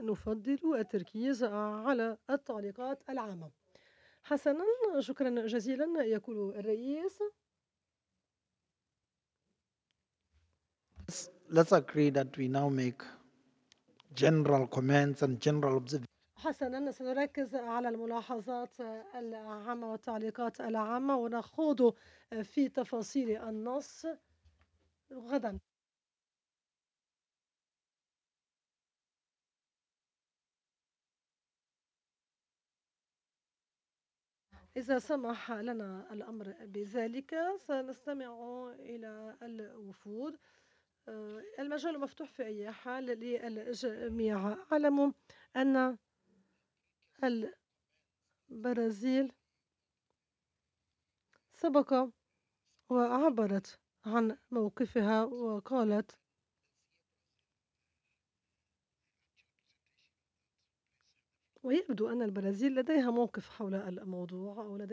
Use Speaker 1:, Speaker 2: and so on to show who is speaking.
Speaker 1: نفضل التركيز على التعليقات العامة. حسنًا، شكرًا جزيلًا يقول الرئيس.
Speaker 2: Let's agree that we now make general comments and general observations.
Speaker 1: حسنًا، سنركز على الملاحظات العامة والتعليقات العامة ونخوض في تفاصيل النص غدًا. إذا سمح لنا الأمر بذلك سنستمع إلى الوفود. المجال مفتوح في أي حال للجميع. أعلم أن البرازيل سبق وعبرت عن موقفها وقالت ويبدو أن البرازيل لديها موقف حول الموضوع أو لديها